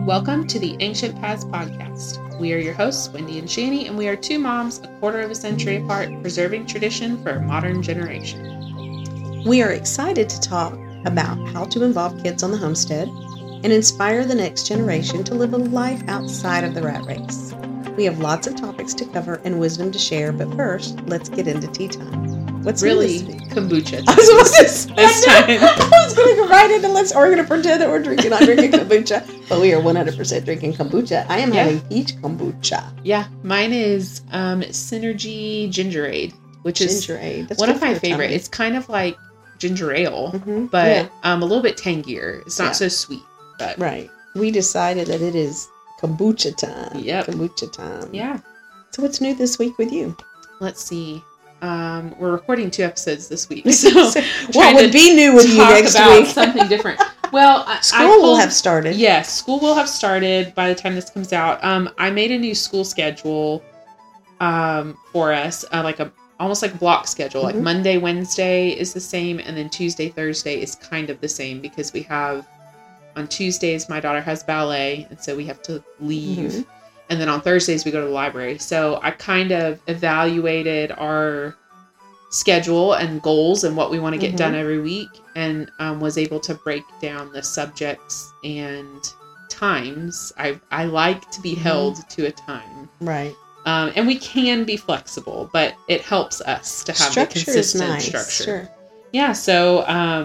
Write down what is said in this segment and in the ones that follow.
Welcome to the Ancient Paths Podcast. We are your hosts, Wendy and Shani, and we are two moms a quarter of a century apart, preserving tradition for a modern generation. We are excited to talk about how to involve kids on the homestead and inspire the next generation to live a life outside of the rat race. We have lots of topics to cover and wisdom to share, but first, let's get into tea time. What's really new this week? Kombucha I was supposed to say this that. time. I was going to go right into we're going to pretend that we're not drinking kombucha, but we are 100% drinking kombucha. I am having peach kombucha. Yeah, mine is Synergy Gingerade, which is one of my favorite. It's kind of like ginger ale, but a little bit tangier. It's not so sweet. But right. We decided that it is kombucha time. Yep. Kombucha time. Yeah. So what's new this week with you? Let's see. We're recording 2 episodes this week, so what would be new with you next week? Something different. Well, school will have started. Yes, school will have started by the time this comes out. I made a new school schedule for us, almost like a block schedule. Like Monday, Wednesday is the same, and then Tuesday, Thursday is kind of the same because we have on Tuesdays my daughter has ballet, and so we have to leave. And then on Thursdays, we go to the library. So I kind of evaluated our schedule and goals and what we want to get done every week, and was able to break down the subjects and times. I like to be held to a time. Right. And we can be flexible, but it helps us to have a consistent structure. Sure. Yeah, so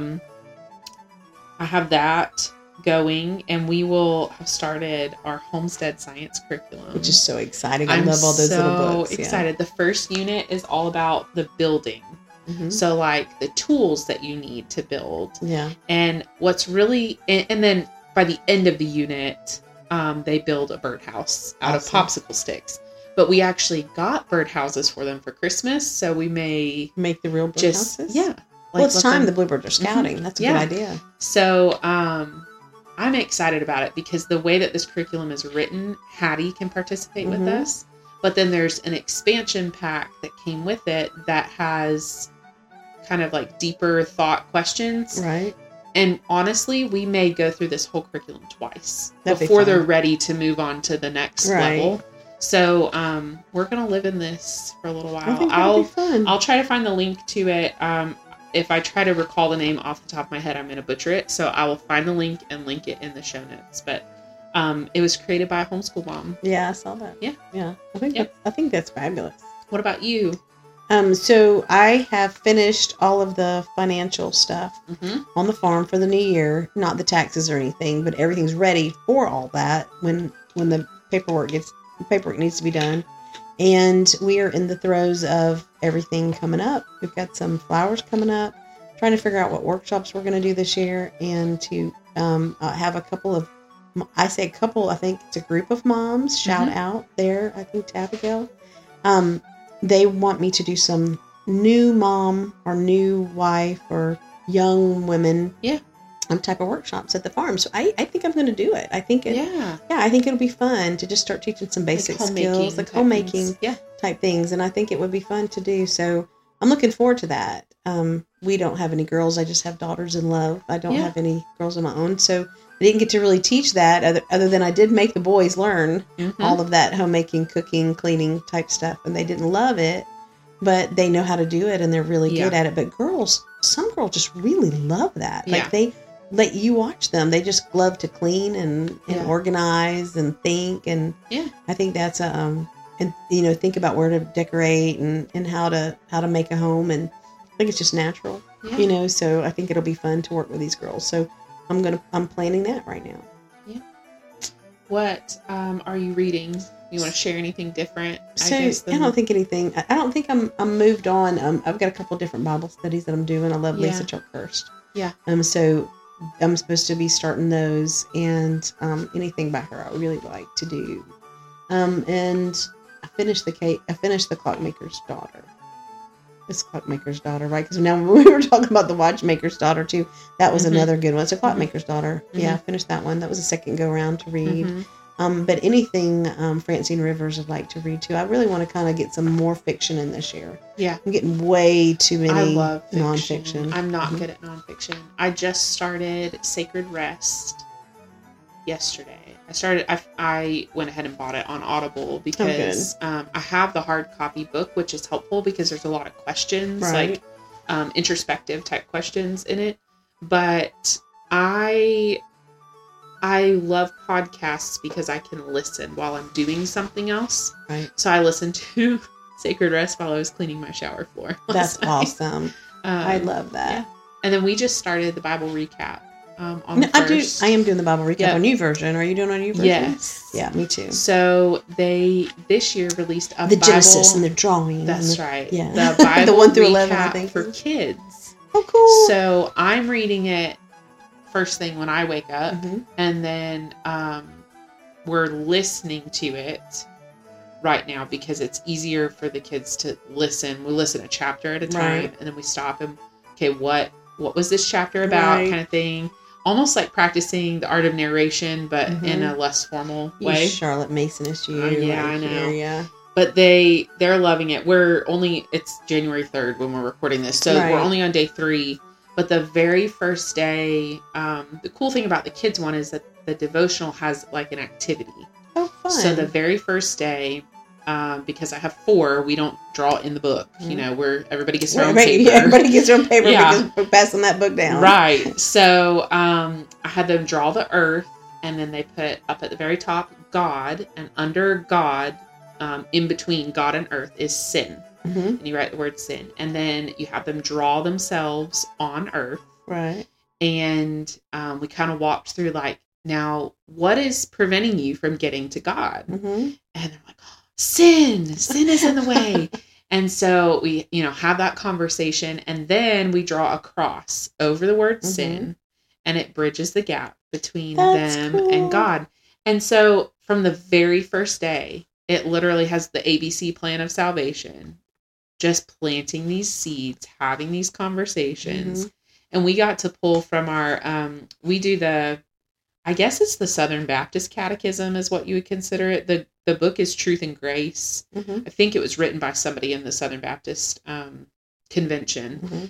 I have that going, and we will have started our homestead science curriculum, which is so exciting. I love all those little books. So excited. The first unit is all about the building. So like the tools that you need to build. Yeah. And what's really, and then by the end of the unit, they build a birdhouse out of popsicle sticks. But we actually got birdhouses for them for Christmas, so we may make the real birdhouses. Yeah. Well, it's time the bluebirds are scouting. That's a good idea. So, I'm excited about it because the way that this curriculum is written, Hattie can participate with us, but then there's an expansion pack that came with it that has kind of like deeper thought questions. Right. And honestly, we may go through this whole curriculum twice before they're ready to move on to the next level. So, we're going to live in this for a little while. I think that'll be fun. I'll try to find the link to it. If I try to recall the name off the top of my head, I'm going to butcher it. So I will find the link and link it in the show notes. But it was created by a homeschool mom. Yeah, I saw that. Yeah. Yeah. I think that's fabulous. What about you? So I have finished all of the financial stuff on the farm for the new year. Not the taxes or anything, but everything's ready for all that when the paperwork needs to be done. And we are in the throes of everything coming up. We've got some flowers coming up, trying to figure out what workshops we're going to do this year, and to have a couple of, I think it's a group of moms, shout out there, I think to Abigail. They want me to do some new mom or new wife or young women type of workshops at the farm. So I think I'm going to do it. I think I think it'll be fun to just start teaching some basic skills, like homemaking type things. And I think it would be fun to do. So I'm looking forward to that. We don't have any girls. I just have daughters in love. I don't have any girls of my own. So I didn't get to really teach that other than I did make the boys learn all of that homemaking, cooking, cleaning type stuff. And they didn't love it, but they know how to do it and they're really good at it. But some girls just really love that. Like they let you watch them. They just love to clean and organize and think. And I think that's and think about where to decorate and how to make a home. And I think it's just natural, so I think it'll be fun to work with these girls. So I'm planning that right now. Yeah. What are you reading? You want to share anything different? I don't think anything. I don't think I'm moved on. I've got a couple of different Bible studies that I'm doing. I love Lisa Chuck-Hurst. Yeah. So I'm supposed to be starting those, and anything by her I really like to do. And I finished the Clockmaker's Daughter. It's Clockmaker's Daughter, right? Because now we were talking about the Watchmaker's Daughter too. That was another good one. It's a Clockmaker's Daughter. Yeah, I finished that one. That was a second go around to read. But anything Francine Rivers would like to read too. I really want to kind of get some more fiction in this year. Yeah. I'm getting way too many. I love fiction. Nonfiction. I'm not good at nonfiction. I just started Sacred Rest. yesterday. I went ahead and bought it on Audible because I have the hard copy book, which is helpful because there's a lot of questions, like introspective type questions in it. But I love podcasts because I can listen while I'm doing something else. Right. So I listened to Sacred Rest while I was cleaning my shower floor. That's awesome. I love that. Yeah. And then we just started the Bible recap on the first. I am doing the Bible recap, a new version. Are you doing a new version? Yes. Yeah, me too. So they this year released a the Bible, Genesis and the drawing. That's right. Yeah. The Bible the 1 through 11, recap I think. for kids. Oh, cool. So I'm reading it first thing when I wake up, Mm-hmm. and then we're listening to it right now because it's easier for the kids to listen. We listen a chapter at a time, and then we stop and okay, what was this chapter about, kind of thing. Almost like practicing the art of narration, but in a less formal way. Charlotte Mason-ish you. Yeah, I know. Here, yeah. But they're loving it. It's January 3rd when we're recording this, so we're only on day 3. But the very first day, the cool thing about the kids one is that the devotional has like an activity. Oh, fun. So the very first day, because I have 4, we don't draw in the book. You know, everybody gets their own paper. Yeah, everybody gets their own paper because we're passing that book down. Right. So I had them draw the earth, and then they put up at the very top God, and under God, in between God and earth is sin. Mm-hmm. And you write the word sin. And then you have them draw themselves on earth. Right. And we kind of walked through like, now, what is preventing you from getting to God? Mm-hmm. And they're like, oh, sin is in the way. And so we, have that conversation, and then we draw a cross over the word sin, and it bridges the gap between them and God. And so from the very first day, it literally has the ABC plan of salvation, just planting these seeds, having these conversations. And we got to pull from our, we do I guess it's the Southern Baptist Catechism is what you would consider it. The book is Truth and Grace. I think it was written by somebody in the Southern Baptist Convention.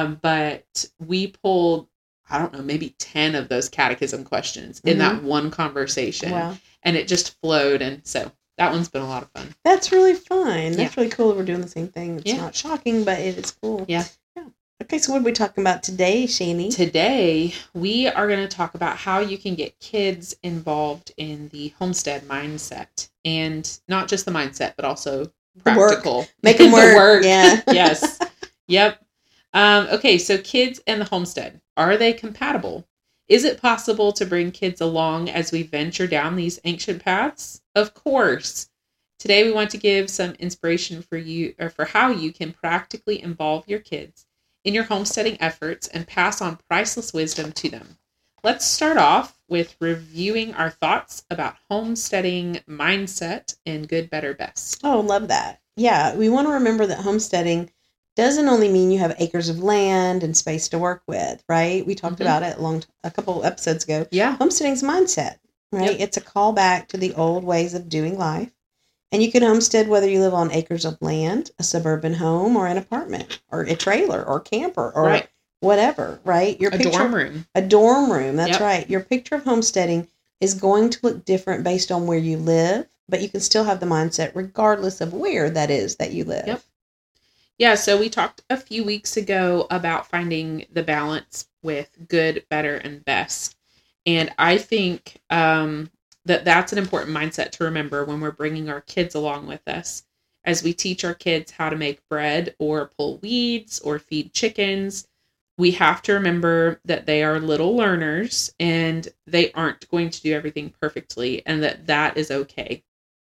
But we pulled, I don't know, maybe 10 of those catechism questions in that one conversation. Wow. And it just flowed. And so that one's been a lot of fun. That's really fun. That's really cool that we're doing the same thing. It's not shocking, but it is cool. Yeah. Okay, so what are we talking about today, Shani? Today, we are going to talk about how you can get kids involved in the homestead mindset. And not just the mindset, but also practical. Work. Make them work. Yeah. Yes. Yep. Okay, so kids and the homestead. Are they compatible? Is it possible to bring kids along as we venture down these ancient paths? Of course. Today, we want to give some inspiration for you, or for how you can practically involve your kids in your homesteading efforts and pass on priceless wisdom to them. Let's start off with reviewing our thoughts about homesteading mindset and good, better, best. Oh, love that. Yeah, we want to remember that homesteading doesn't only mean you have acres of land and space to work with, right? We talked about it a couple episodes ago. Yeah. Homesteading's mindset, right? Yep. It's a callback to the old ways of doing life. And you can homestead whether you live on acres of land, a suburban home, or an apartment, or a trailer, or camper, or whatever, right? A dorm room. A dorm room, that's right. Your picture of homesteading is going to look different based on where you live, but you can still have the mindset regardless of where that is that you live. Yep. Yeah, so we talked a few weeks ago about finding the balance with good, better, and best. And I think that's an important mindset to remember when we're bringing our kids along with us. As we teach our kids how to make bread or pull weeds or feed chickens, we have to remember that they are little learners and they aren't going to do everything perfectly, and that is okay.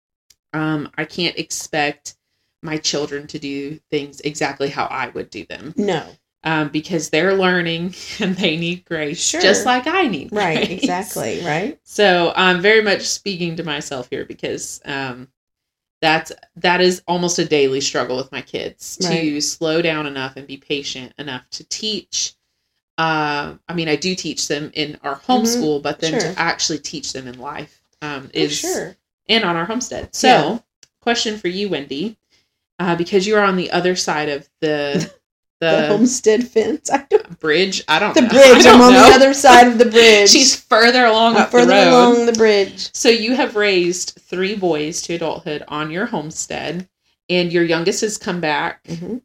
I can't expect my children to do things exactly how I would do them. No. Because they're learning and they need grace, just like I need grace. Right, exactly, right? So I'm very much speaking to myself here because that is almost a daily struggle with my kids, to slow down enough and be patient enough to teach. I mean, I do teach them in our homeschool, but then to actually teach them in life is and on our homestead. So, question for you, Wendy, because you are on the other side of the The homestead fence. I don't. Bridge. I don't The know. bridge. I'm on the other side of the bridge. She's further along I'm up further the road. along the bridge. So you have raised 3 boys to adulthood on your homestead, and your youngest has come back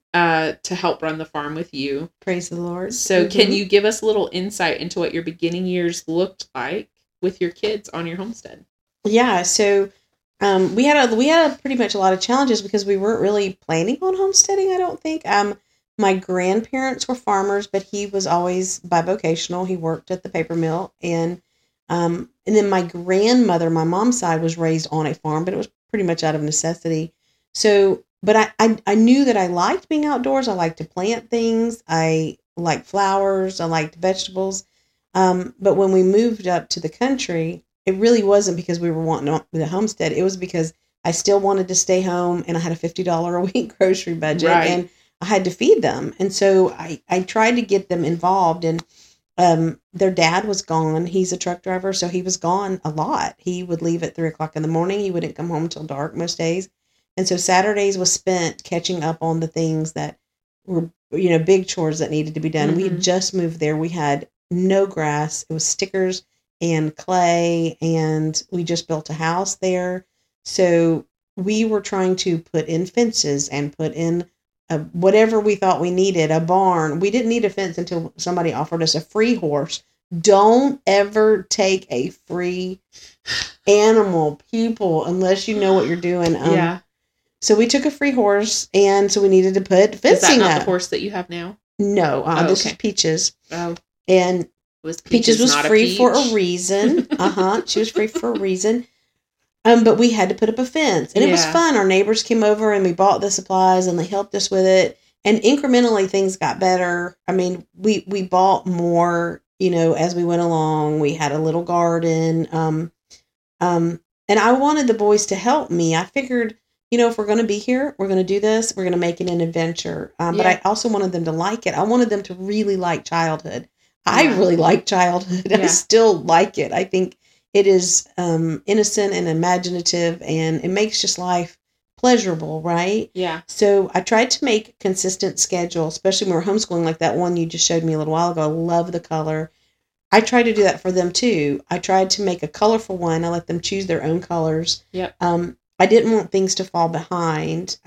to help run the farm with you. Praise the Lord. So can you give us a little insight into what your beginning years looked like with your kids on your homestead? Yeah. So we had pretty much a lot of challenges because we weren't really planning on homesteading. I don't think. My grandparents were farmers, but he was always bivocational. He worked at the paper mill, and then my grandmother, my mom's side, was raised on a farm, but it was pretty much out of necessity. So, but I knew that I liked being outdoors. I liked to plant things. I liked flowers. I liked vegetables. But when we moved up to the country, it really wasn't because we were wanting the homestead. It was because I still wanted to stay home, and I had a $50 a week grocery budget, and I had to feed them. And so I tried to get them involved, and their dad was gone. He's a truck driver, so he was gone a lot. He would leave at 3:00 in the morning. He wouldn't come home until dark most days. And so Saturdays was spent catching up on the things that were, big chores that needed to be done. We had just moved there. We had no grass. It was stickers and clay, and we just built a house there. So we were trying to put in fences and put in whatever we thought we needed, a barn. We didn't need a fence until somebody offered us a free horse. Don't ever take a free animal, people, unless you know what you're doing. Yeah. So we took a free horse, and so we needed to put fencing up. Is that not the horse that you have now? No, this is Peaches. Oh. And Peaches was free for a reason. She was free for a reason. But we had to put up a fence, and it was fun. Our neighbors came over, and we bought the supplies, and they helped us with it. And incrementally, things got better. I mean, we bought more, as we went along. We had a little garden. And I wanted the boys to help me. I figured, if we're going to be here, we're going to do this, we're going to make it an adventure. But I also wanted them to like it. I wanted them to really like childhood. I really like childhood. I still like it. I think it is innocent and imaginative, and it makes just life pleasurable, right? Yeah. So I tried to make a consistent schedule, especially when we're homeschooling, like that one you just showed me a little while ago. I love the color. I tried to do that for them too. I tried to make a colorful one. I let them choose their own colors. Yep. I didn't want things to fall behind.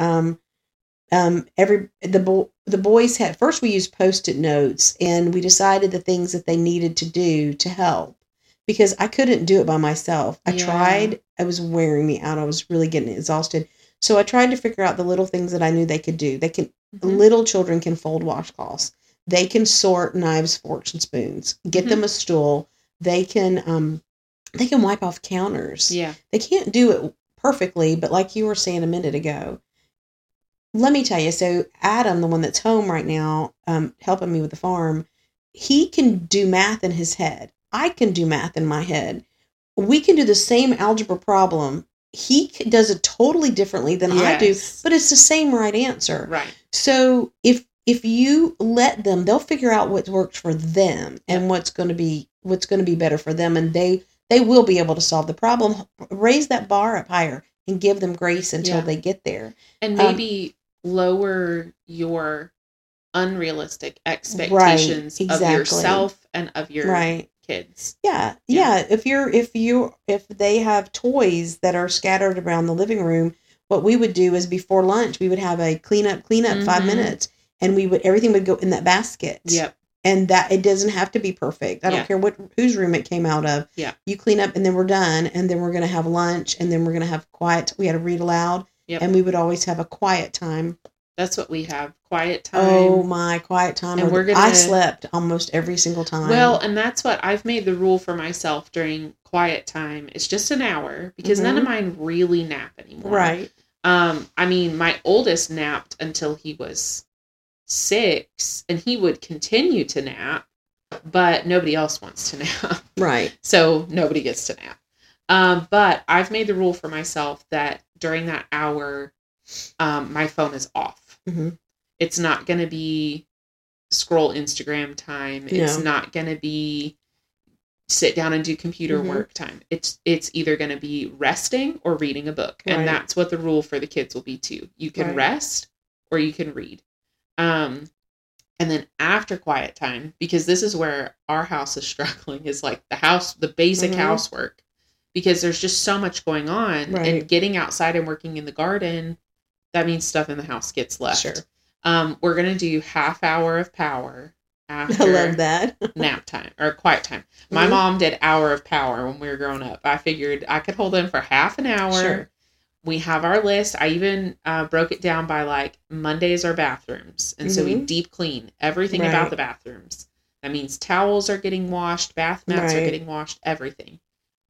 The boys had, first we used Post-it notes, and we decided the things that they needed to do to help, because I couldn't do it by myself. I tried. It was wearing me out. I was really getting exhausted. So I tried to figure out the little things that I knew they could do. They can, little children can fold washcloths. They can sort knives, forks, and spoons. Get them a stool. They can wipe off counters. Yeah. They can't do it perfectly, but like you were saying a minute ago, let me tell you, so Adam, the one that's home right now, helping me with the farm, he can do math in his head. I can do math in my head. We can do the same algebra problem. He does it totally differently than I do, but it's the same right answer. Right. So if you let them, they'll figure out what works for them and what's going to be better for them, and they will be able to solve the problem. Raise that bar up higher and give them grace until they get there. And maybe lower your unrealistic expectations of yourself and of your kids. Yeah. If they have toys that are scattered around the living room, what we would do is before lunch, we would have a clean up 5 minutes, and everything would go in that basket. Yep. And that it doesn't have to be perfect. I don't care whose room it came out of. Yeah. You clean up, and then we're done, and then we're going to have lunch, and then we're going to have quiet. We had to read aloud, and we would always have a quiet time. That's what we have. Quiet time. Oh my, quiet time. And I slept almost every single time. Well, and that's what I've made the rule for myself during quiet time. It's just an hour, because none of mine really nap anymore. Right. I mean, my oldest napped until he was 6, and he would continue to nap, but nobody else wants to nap. Right. So nobody gets to nap. But I've made the rule for myself that during that hour, my phone is off. Mm-hmm. It's not going to be scroll Instagram time. It's not going to be sit down and do computer work time. It's either going to be resting or reading a book. Right. And that's what the rule for the kids will be too. You can rest or you can read. And then after quiet time, because this is where our house is struggling, is like the basic housework, because there's just so much going on, and getting outside and working in the garden, that means stuff in the house gets left. Sure. We're going to do half hour of power after I love that. nap time or quiet time. My mom did hour of power when we were growing up. I figured I could hold them for half an hour. Sure. We have our list. I even broke it down by like Mondays are bathrooms. And so we deep clean everything about the bathrooms. That means towels are getting washed, bath mats are getting washed, everything.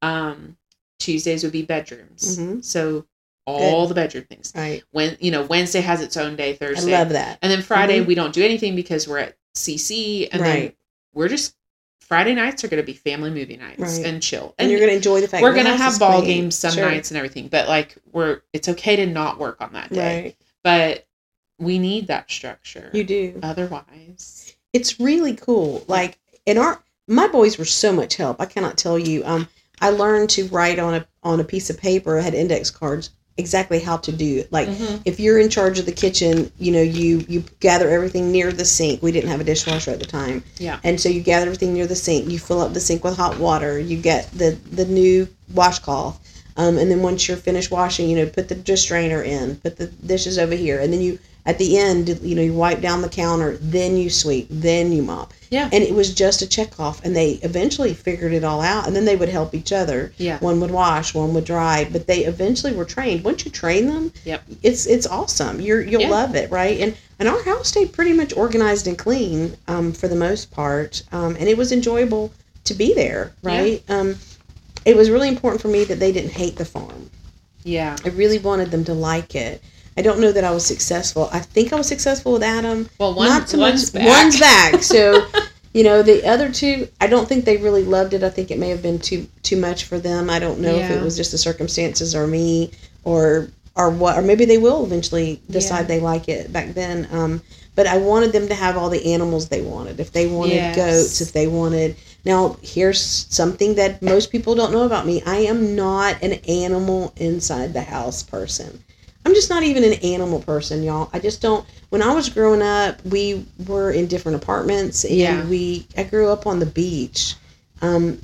Tuesdays would be bedrooms. So all the bedroom things. Right. Wednesday has its own day, Thursday. I love that. And then Friday we don't do anything because we're at CC, and then we're just Friday nights are going to be family movie nights and chill. And you're going to enjoy the fact we're going to have ball games some nights and everything, but like it's okay to not work on that day. Right. But we need that structure. You do. Otherwise, it's really cool. Like my boys were so much help. I cannot tell you. I learned to write on a piece of paper. I had index cards exactly how to do it. Like if you're in charge of the kitchen, you gather everything near the sink. We didn't have a dishwasher at the time. Yeah. And so you gather everything near the sink. You fill up the sink with hot water. You get the new washcloth. And then once you're finished washing, put the dish drainer in, put the dishes over here. And then you, at the end, you wipe down the counter, then you sweep, then you mop. Yeah. And it was just a check off, and they eventually figured it all out, and then they would help each other. Yeah. One would wash, one would dry, but they eventually were trained. Once you train them, it's awesome. You'll love it, right? And our house stayed pretty much organized and clean for the most part, and it was enjoyable to be there, right? Yeah. It was really important for me that they didn't hate the farm. Yeah. I really wanted them to like it. I don't know that I was successful. I think I was successful with Adam. Well, not so one's much. back. One's back. So, the other two, I don't think they really loved it. I think it may have been too much for them. I don't know if it was just the circumstances or me or what, or maybe they will eventually decide they like it back then. But I wanted them to have all the animals they wanted. If they wanted goats, if they wanted... Now, here's something that most people don't know about me. I am not an animal inside the house person. I'm just not even an animal person, y'all. I just don't... When I was growing up, we were in different apartments, and I grew up on the beach. And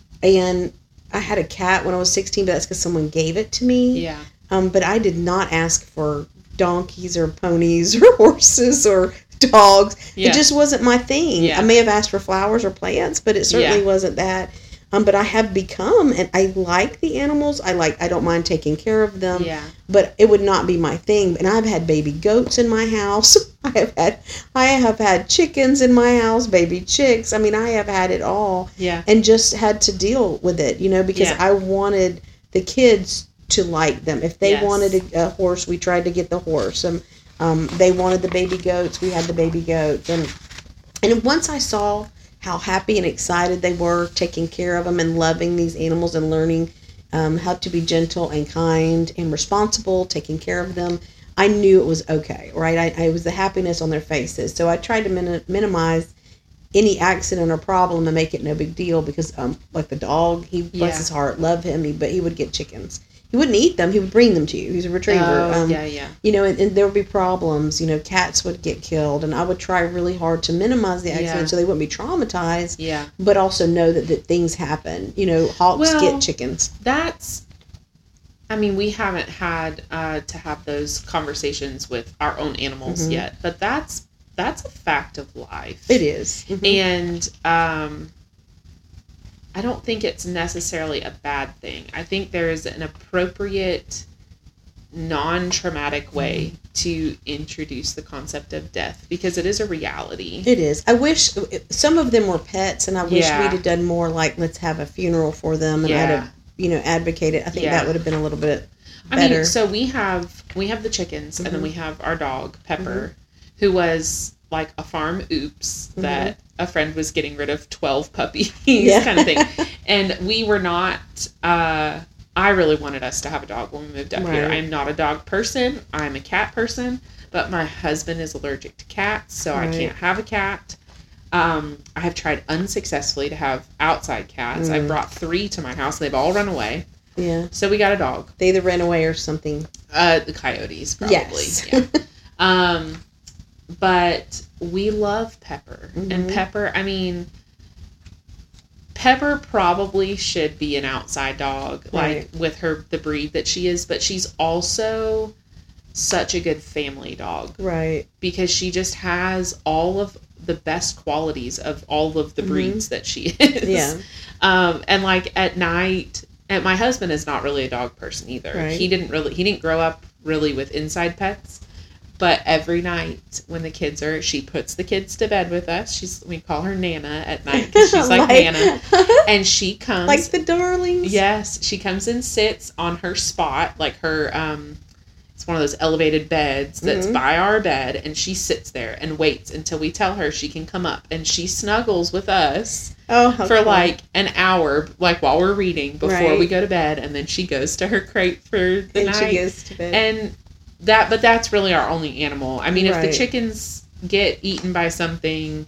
I had a cat when I was 16, but that's because someone gave it to me. Yeah. But I did not ask for donkeys or ponies or horses or dogs. Yeah. It just wasn't my thing. Yeah. I may have asked for flowers or plants, but it certainly wasn't that. But I have become, and I like the animals. I don't mind taking care of them. Yeah. But it would not be my thing. And I've had baby goats in my house. I have had chickens in my house, baby chicks. I mean, I have had it all. Yeah. And just had to deal with it, because I wanted the kids to like them. If they wanted a horse, we tried to get the horse. They wanted the baby goats, we had the baby goats. And once I saw how happy and excited they were taking care of them and loving these animals and learning how to be gentle and kind and responsible, taking care of them, I knew it was okay, right? It was the happiness on their faces. So I tried to minimize any accident or problem and make it no big deal because, like the dog, he bless his heart, love him, but he would get chickens. He wouldn't eat them. He would bring them to you. He's a retriever. And there would be problems. Cats would get killed. And I would try really hard to minimize the accident so they wouldn't be traumatized. Yeah. But also know that things happen. Hawks get chickens. We haven't had to have those conversations with our own animals yet. But that's a fact of life. It is. Mm-hmm. And I don't think it's necessarily a bad thing. I think there's an appropriate, non-traumatic way to introduce the concept of death because it is a reality. It is. I wish some of them were pets, and I wish we'd have done more like let's have a funeral for them, and I'd have advocated. I think that would have been a little bit better. So we have the chickens, and then we have our dog Pepper, who was like a farm oops that a friend was getting rid of 12 puppies kind of thing. And we were not, I really wanted us to have a dog when we moved up here. I'm not a dog person. I'm a cat person, but my husband is allergic to cats, so I can't have a cat. I have tried unsuccessfully to have outside cats. I brought 3 to my house. They've all run away. Yeah. So we got a dog. They either ran away or something. The coyotes, probably. Yes. Yeah. But we love Pepper. Mm-hmm. And Pepper, I mean, Pepper probably should be an outside dog, right. like with the breed that she is, but she's also such a good family dog. Right. Because she just has all of the best qualities of all of the mm-hmm. breeds that she is. Yeah. And like at night, and my husband is not really a dog person either. Right. He didn't grow up really with inside pets. But every night when the kids she puts the kids to bed with us. We call her Nana at night because she's like Nana. And she comes. Like the darlings. Yes. She comes and sits on her spot, like her, it's one of those elevated beds that's mm-hmm. by our bed. And she sits there and waits until we tell her she can come up. And she snuggles with us for cool. like an hour, like while we're reading before right. we go to bed. And then she goes to her crate for the night. And she goes to bed. And but that's really our only animal. I mean, right. if the chickens get eaten by something,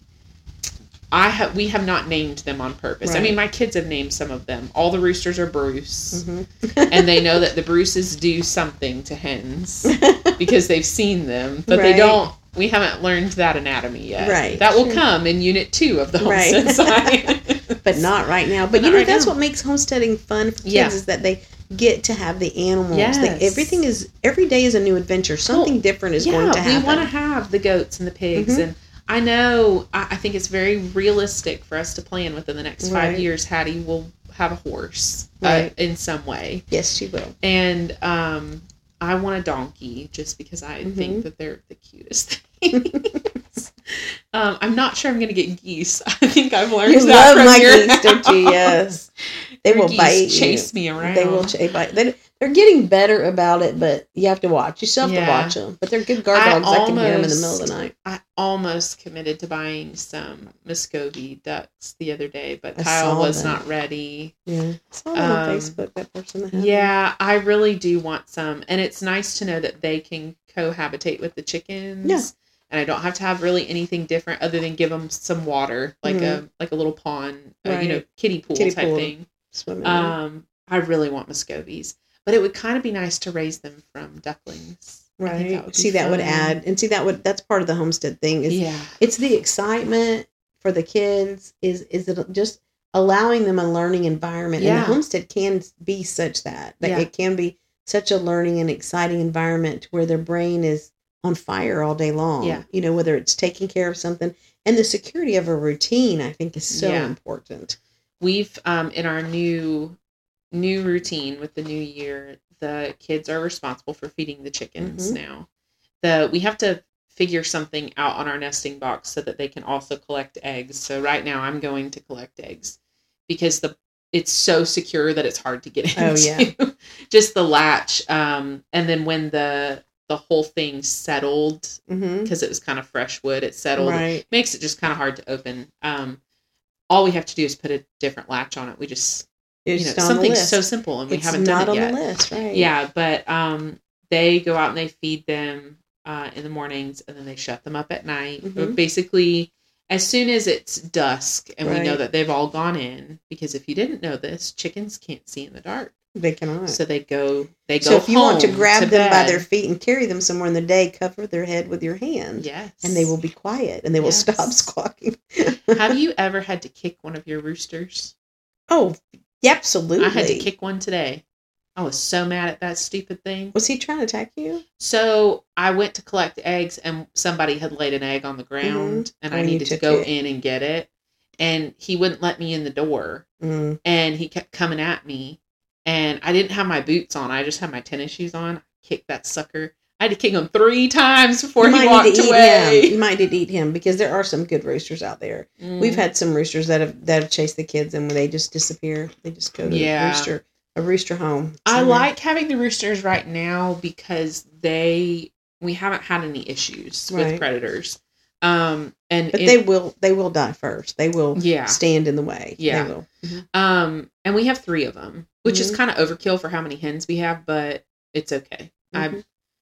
we have not named them on purpose. Right. I mean, my kids have named some of them. All the roosters are Bruce. Mm-hmm. And they know that the Bruces do something to hens because they've seen them, but right. we haven't learned that anatomy yet. Right. That will come in Unit 2 of the Homestead Science. But not right now. But that's what makes homesteading fun for kids is that they get to have the animals. Yes. Every day is a new adventure. Something different is going to happen. We want to have the goats and the pigs. Mm-hmm. And I know, I think it's very realistic for us to plan within the next 5 years. Hattie will have a horse in some way. Yes, she will. And I want a donkey just because I mm-hmm. think that they're the cutest things. I'm not sure I'm going to get geese. I think I've learned you that love from my your geese, don't you? Yes. They will bite chase me around. They will bite. They're getting better about it, but you have to watch. You still have to watch them. But they're good guard dogs. I can hear them in the middle of the night. I almost committed to buying some Muscovy ducks the other day, but Kyle was not ready. Yeah, I saw them on Facebook. That person that had them. I really do want some, and it's nice to know that they can cohabitate with the chickens. Yeah. And I don't have to have really anything different other than give them some water, like mm-hmm. a little pond, right. Kiddie pool type thing. Swimming. I really want Muscovies, but it would kind of be nice to raise them from ducklings. Right. That would add, and that's part of the homestead thing. It's the excitement for the kids. Is it just allowing them a learning environment? Yeah. And the homestead can be such that it can be such a learning and exciting environment where their brain is on fire all day long. Yeah. Whether it's taking care of something, and the security of a routine, I think, is so important. We've in our new routine with the new year, the kids are responsible for feeding the chickens mm-hmm. now. We have to figure something out on our nesting box so that they can also collect eggs. So right now I'm going to collect eggs because it's so secure that it's hard to get into. Oh yeah. Just the latch. And then when the whole thing settled, because it was kind of fresh wood, it settled. Right. It makes it just kind of hard to open. All we have to do is put a different latch on it. We just, something so simple, and we haven't done it yet. It's not on the list, right? Yeah, but they go out and they feed them in the mornings, and then they shut them up at night. Mm-hmm. Basically, as soon as it's dusk, and we know that they've all gone in, because if you didn't know this, chickens can't see in the dark. They cannot. So they go. So if you want to grab them by their feet and carry them somewhere in the day, cover their head with your hand. Yes. And they will be quiet and they will stop squawking. Have you ever had to kick one of your roosters? Oh, absolutely. I had to kick one today. I was so mad at that stupid thing. Was he trying to attack you? So I went to collect eggs, and somebody had laid an egg on the ground, and I needed to go in and get it. And he wouldn't let me in the door. Mm. And he kept coming at me. And I didn't have my boots on. I just had my tennis shoes on. I kicked that sucker. I had to kick him 3 times before he walked away. You might need to eat him, because there are some good roosters out there. Mm. We've had some roosters that have chased the kids, and when they just disappear, they just go to a rooster home. I like having the roosters right now because we haven't had any issues with predators. But they will die first. They will stand in the way. Yeah. They will. Mm-hmm. And we have 3 of them, which is kind of overkill for how many hens we have, but it's okay. Mm-hmm.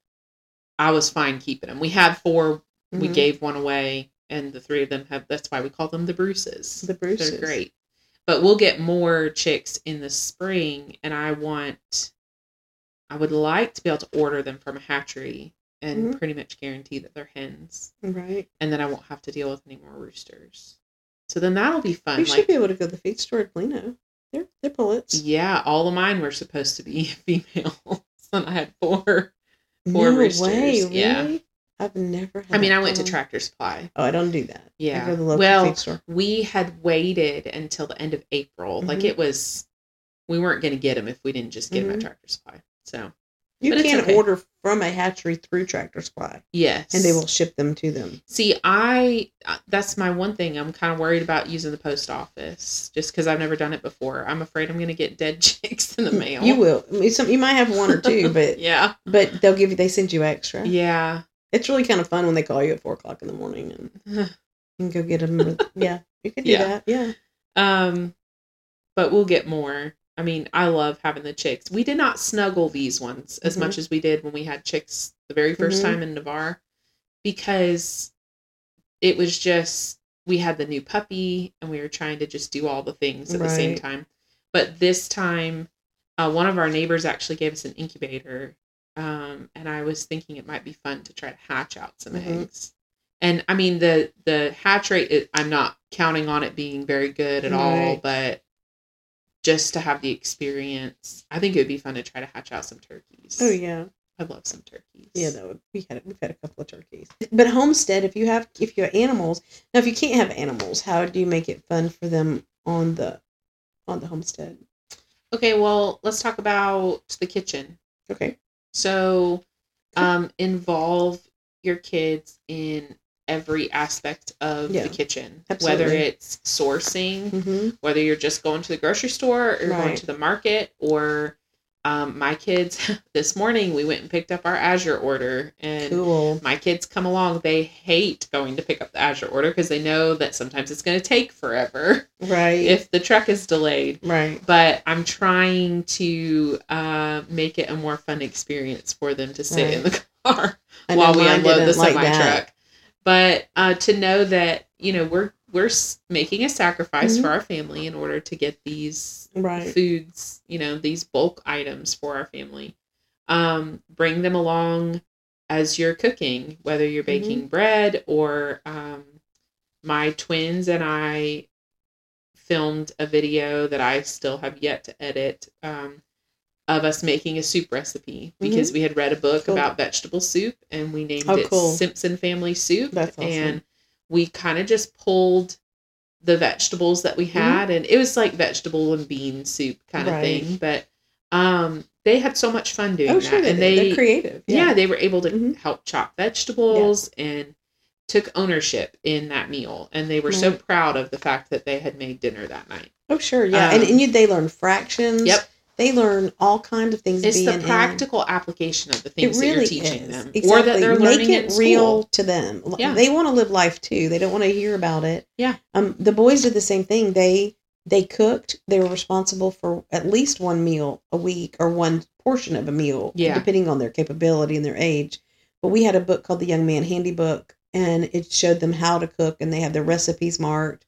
I was fine keeping them. We had 4. Mm-hmm. We gave 1 away, and the 3 of them that's why we call them the Bruces. The Bruces. They're great. But we'll get more chicks in the spring, and I would like to be able to order them from a hatchery and Mhm. pretty much guarantee that they're hens. Right. And then I won't have to deal with any more roosters. So then that'll be fun. You should be able to go to the feed store at Plano. They're pullets. Yeah, all of mine were supposed to be females. And I had four No roosters. way, Yeah. really? I've never had I mean, that I went to problem. Tractor Supply. Oh, I don't do that. I Yeah. go to the local feed store. We had waited until the end of April. Mhm. Like we weren't going to get them if we didn't just get them at Mhm. Tractor Supply. So, You but it's can okay. order from a hatchery through Tractor Supply, yes. and they will ship them to them. See, that's my one thing. I'm kind of worried about using the post office just because I've never done it before. I'm afraid I'm going to get dead chicks in the mail. You will. I mean, you might have one or two, but Yeah. but they send you extra. Yeah. It's really kind of fun when they call you at 4:00 in the morning and you can go get them. Yeah, you could do Yeah. that. Yeah. But we'll get more. I mean, I love having the chicks. We did not snuggle these ones as Mhm. much as we did when we had chicks the very first Mhm. time in Navarre because it was just, we had the new puppy and we were trying to just do all the things at the same Right. time. But this time, one of our neighbors actually gave us an incubator. And I was thinking it might be fun to try to hatch out some Mhm. eggs. And I mean, the hatch rate, I'm not counting on it being very good at all, Right. but just to have the experience, I think it would be fun to try to hatch out some turkeys. Oh yeah. I love some turkeys. Yeah, we've had a couple of turkeys. But homestead, if you have animals, now if you can't have animals, how do you make it fun for them on the homestead? Okay, well, let's talk about the kitchen. Okay. So, involve your kids in every aspect of Yeah, the kitchen, absolutely. whether it's sourcing, Mm-hmm. whether you're just going to the grocery store or going Right. to the market, or my kids this morning we went and picked up our Azure order, and Cool. my kids come along. They hate going to pick up the Azure order because they know that sometimes it's going to take forever Right. if the truck is delayed. Right. But I'm trying to make it a more fun experience for them to sit in the car I while know we mine unload the didn't like semi that. truck. But to know that, we're making a sacrifice Mhm. for our family in order to get these Right. foods, these bulk items for our family. Bring them along as you're cooking, whether you're baking bread or my twins and I filmed a video that I still have yet to edit of us making a soup recipe because we had read a book Cool. about vegetable soup and we named Oh, it cool. Simpson Family Soup. That's awesome. And we kind of just pulled the vegetables that we had and it was like vegetable and bean soup kind of Right. thing. But they had so much fun doing Oh, that. sure. And They're creative. yeah, they were able to Mhm. help chop vegetables and took ownership in that meal. And they were so Right. proud of the fact that they had made dinner that night. Oh, sure. Yeah. Um, and they learn fractions. Yep. They learn all kinds of things. It's the being in. practical application of the It things that you're really teaching is. them, Exactly. or that they're learning Make it in real school. to them. Yeah. They want to live life too. They don't want to hear about it. Yeah. The boys did the same thing. They cooked. They were responsible for at least one meal a week or one portion of a meal, Yeah. depending on their capability and their age. But we had a book called The Young Man Handy Book, and it showed them how to cook, and they had their recipes marked.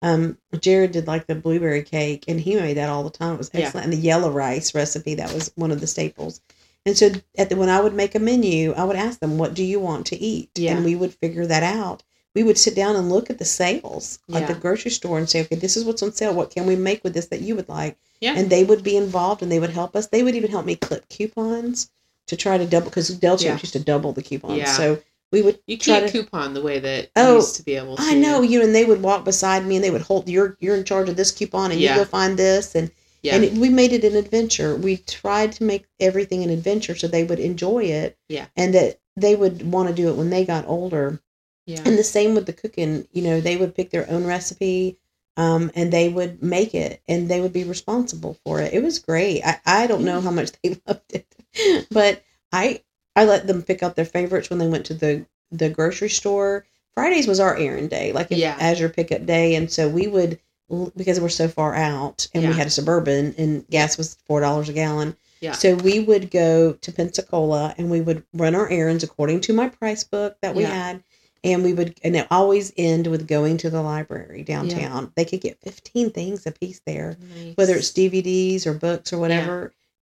Jared did like the blueberry cake, and he made that all the time. It was Yeah. excellent. And the yellow rice recipe, that was one of the staples. And so when I would make a menu, I would ask them, what do you want to eat? Yeah. And we would figure that out. We would sit down and look at the sales at Yeah. the grocery store and say, okay, this is what's on sale. What can we make with this that you would like? Yeah. And they would be involved and they would help us. They would even help me clip coupons to try to double, because Del Champs used to double the coupons. Yeah. So we would You try can't to coupon the way that Oh, you used to be able to. I know, and they would walk beside me and they would hold, you're in charge of this coupon and Yeah. you go find this. And Yeah. and we made it an adventure. We tried to make everything an adventure so they would enjoy it. Yeah. And that they would want to do it when they got older. Yeah. And the same with the cooking. They would pick their own recipe, and they would make it, and they would be responsible for it. It was great. I don't know how much they loved it, but I let them pick out their favorites when they went to the grocery store. Fridays was our errand day, like Azure pickup day, and so we would, because we're so far out, and we had a Suburban, and gas was $4 a gallon. Yeah. So we would go to Pensacola, and we would run our errands according to my price book that we had. And and it always end with going to the library downtown. They could get 15 things a piece there, Nice. whether it's DVDs or books or whatever.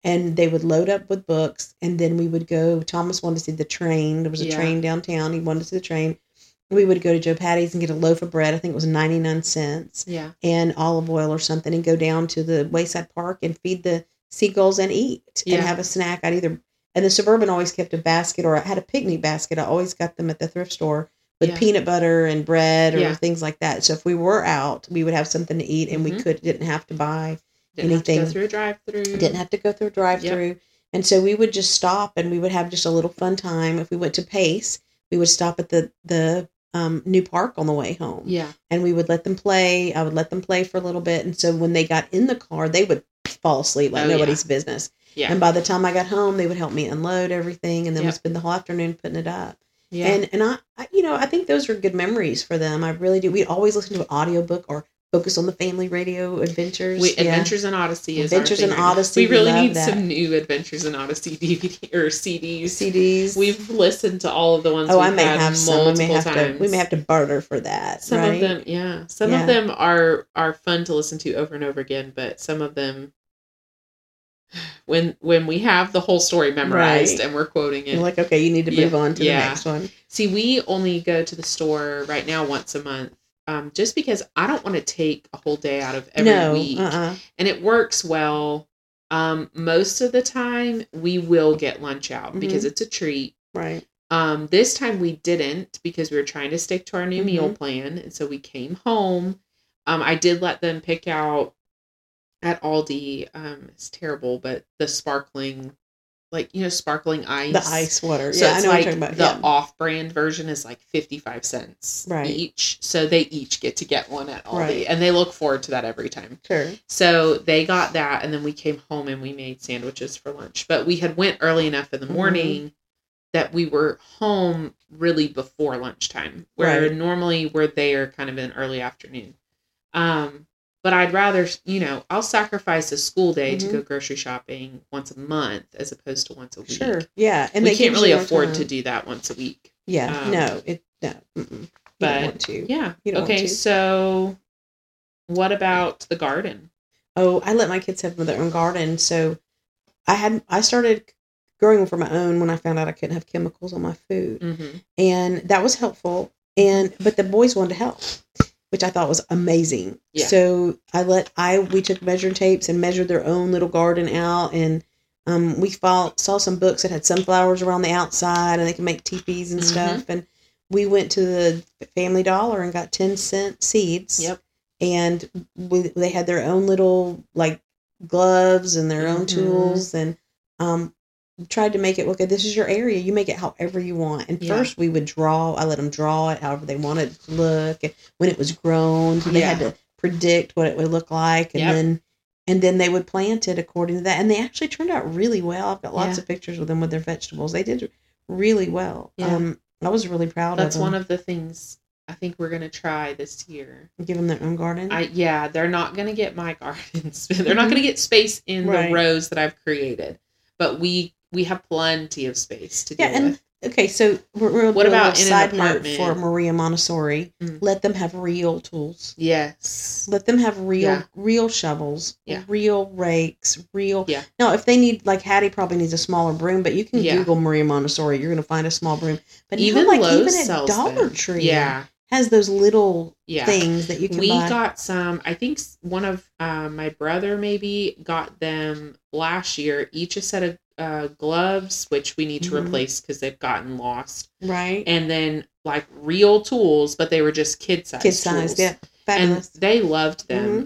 and they would load up with books, and then we would go. Thomas wanted to see the train. There was a train downtown. He wanted to see the train. We would go to Joe Patty's and get a loaf of bread. I think it was 99 cents. Yeah. And olive oil or something, and go down to the Wayside Park and feed the seagulls and eat and have a snack. And the Suburban always kept a basket, or I had a picnic basket. I always got them at the thrift store with peanut butter and bread or things like that. So if we were out, we would have something to eat, and we didn't have to buy anything. Have to go through a drive-through. Didn't have to go through a drive-through. Yep. And so we would just stop, and we would have just a little fun time. If we went to Pace, we would stop at the new park on the way home. Yeah. And we would let them play. I would let them play for a little bit. And so when they got in the car, they would fall asleep like nobody's business. Yeah. And by the time I got home, they would help me unload everything, and then we'd spend the whole afternoon putting it up. Yeah. And I think those are good memories for them. I really do. We always listen to an audiobook or focus on the family radio adventures. Adventures in Odyssey is Adventures in Odyssey. We really need some new Adventures in Odyssey DVD or CDs. We've listened to all of the ones. I may have some. We may have to barter for that. Some of them, Some of them are fun to listen to over and over again, but some of them, when we have the whole story memorized and we're quoting it, you're like, okay, you need to move on to the next one. See, we only go to the store right now once a month. Just because I don't want to take a whole day out of every week. And it works well. Most of the time we will get lunch out because it's a treat. Right. This time we didn't, because we were trying to stick to our new meal plan. And so we came home. I did let them pick out at Aldi. It's terrible, but the sparkling, sparkling ice. The ice water. So I know like what you're talking about. The off-brand version is like 55 cents each. So they each get to get one at Aldi. Right. And they look forward to that every time. Sure. So they got that, and then we came home and we made sandwiches for lunch. But we had went early enough in the morning that we were home really before lunchtime, where normally we're there kind of in early afternoon. But I'd rather, I'll sacrifice a school day to go grocery shopping once a month as opposed to once a week. Sure. Yeah. And we can't really afford to do that once a week. Yeah. No. You don't want to. Yeah. Okay. So what about the garden? Oh, I let my kids have their own garden. So I started growing for my own when I found out I couldn't have chemicals on my food. And that was helpful. But the boys wanted to help, which I thought was amazing. Yeah. So we took measuring tapes and measured their own little garden out, and we saw some books that had sunflowers around the outside, and they can make teepees and stuff. And we went to the Family Dollar and got 10-cent seeds. Yep. And they had their own little gloves and their own tools, and tried to make it, okay, this is your area. You make it however you want. And first we would draw. I let them draw it however they wanted it to look. And when it was grown, they had to predict what it would look like. And then they would plant it according to that. And they actually turned out really well. I've got lots of pictures with them with their vegetables. They did really well. Yeah. I was really proud of them. That's one of the things I think we're going to try this year. Give them their own garden? They're not going to get my gardens. They're not going to get space in the rows that I've created. But we have plenty of space to do with. Okay, so we're what about in side an apartment? Note for Maria Montessori? Let them have real tools. Yes. Let them have real shovels, real rakes, real. Yeah. Now, if they need, Hattie probably needs a smaller broom, but you can Google Maria Montessori. You're going to find a small broom. But even Lowe's at Dollar Tree, has those little things that you can buy. We got some. I think one of my brother maybe got them last year. Each a set of gloves, which we need to replace because they've gotten lost. Right. And then real tools, but they were just kid size. Kid size, yeah. Fabulous. And they loved them.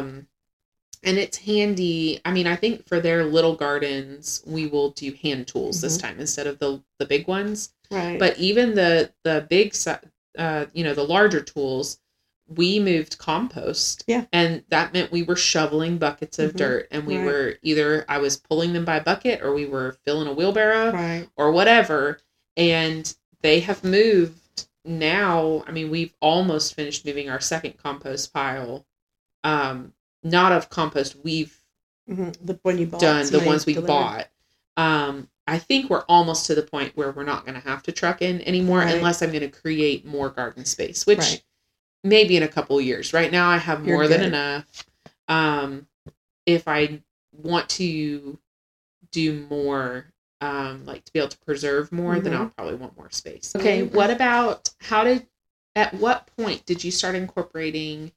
And it's handy. I mean, I think for their little gardens, we will do hand tools this time instead of the big ones. Right. But even the big, the larger tools, we moved compost. Yeah. And that meant we were shoveling buckets of dirt, and we were I was pulling them by bucket, or we were filling a wheelbarrow or whatever. And they have moved now. I mean, we've almost finished moving our second compost pile. Not of compost we've the one you bought, done, the ones we bought. I think we're almost to the point where we're not going to have to truck in anymore unless I'm going to create more garden space, which maybe in a couple of years. Right now I have more than enough. If I want to do more, like to be able to preserve more, then Mhm. I'll probably want more space. Okay, what about at what point did you start incorporating